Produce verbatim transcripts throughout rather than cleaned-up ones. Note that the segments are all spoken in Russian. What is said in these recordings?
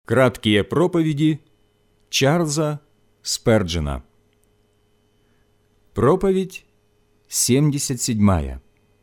Краткие проповеди Чарльза Сперджена. Проповедь семьдесят седьмая.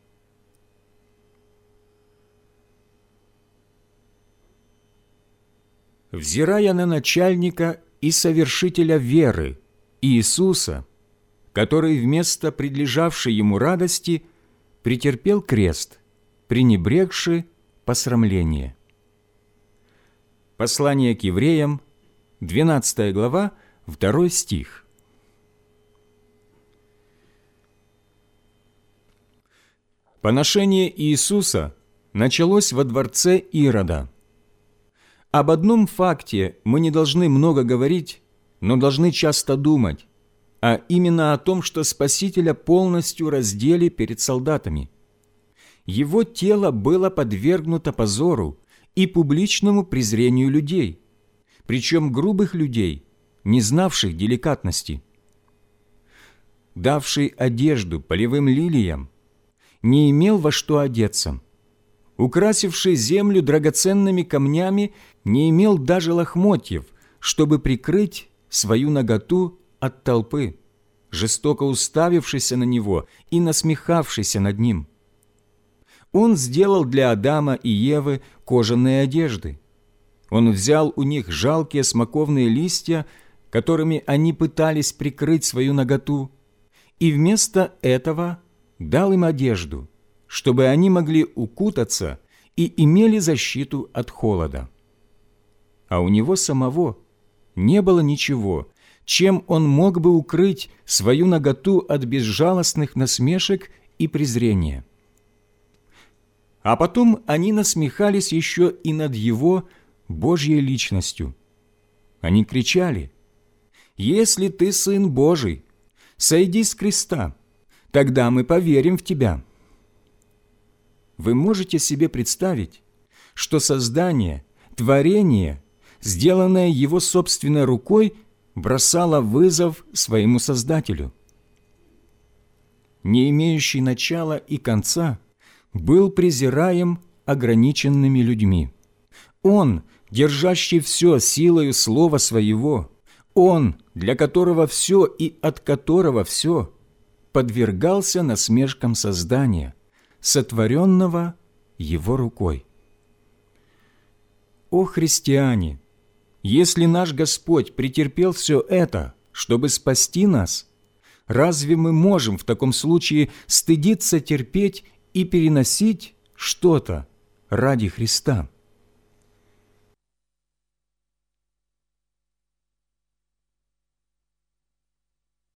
Взирая на начальника и совершителя веры Иисуса, который вместо предлежавшей ему радости претерпел крест, пренебрегши посрамление. Послание к евреям, двенадцатая глава, второй стих. Поношение Иисуса началось во дворце Ирода. Об одном факте мы не должны много говорить, но должны часто думать, а именно о том, что Спасителя полностью раздели перед солдатами. Его тело было подвергнуто позору и публичному презрению людей, причем грубых людей, не знавших деликатности. Давший одежду полевым лилиям, не имел во что одеться. Украсивший землю драгоценными камнями, не имел даже лохмотьев, чтобы прикрыть свою наготу от толпы, жестоко уставившейся на него и насмехавшейся над ним. Он сделал для Адама и Евы кожаные одежды. Он взял у них жалкие смоковные листья, которыми они пытались прикрыть свою наготу, и вместо этого дал им одежду, чтобы они могли укутаться и имели защиту от холода. А у него самого не было ничего, чем он мог бы укрыть свою наготу от безжалостных насмешек и презрения. А потом они насмехались еще и над его Божьей личностью. Они кричали: «Если ты Сын Божий, сойди с креста, тогда мы поверим в тебя». Вы можете себе представить, что создание, творение, сделанное его собственной рукой, бросало вызов своему Создателю? Не имеющий начала и конца, был презираем ограниченными людьми. Он, держащий все силою слова своего, Он, для которого все и от которого все, подвергался насмешкам создания, сотворенного Его рукой. О христиане! Если наш Господь претерпел все это, чтобы спасти нас, разве мы можем в таком случае стыдиться терпеть и переносить что-то ради Христа?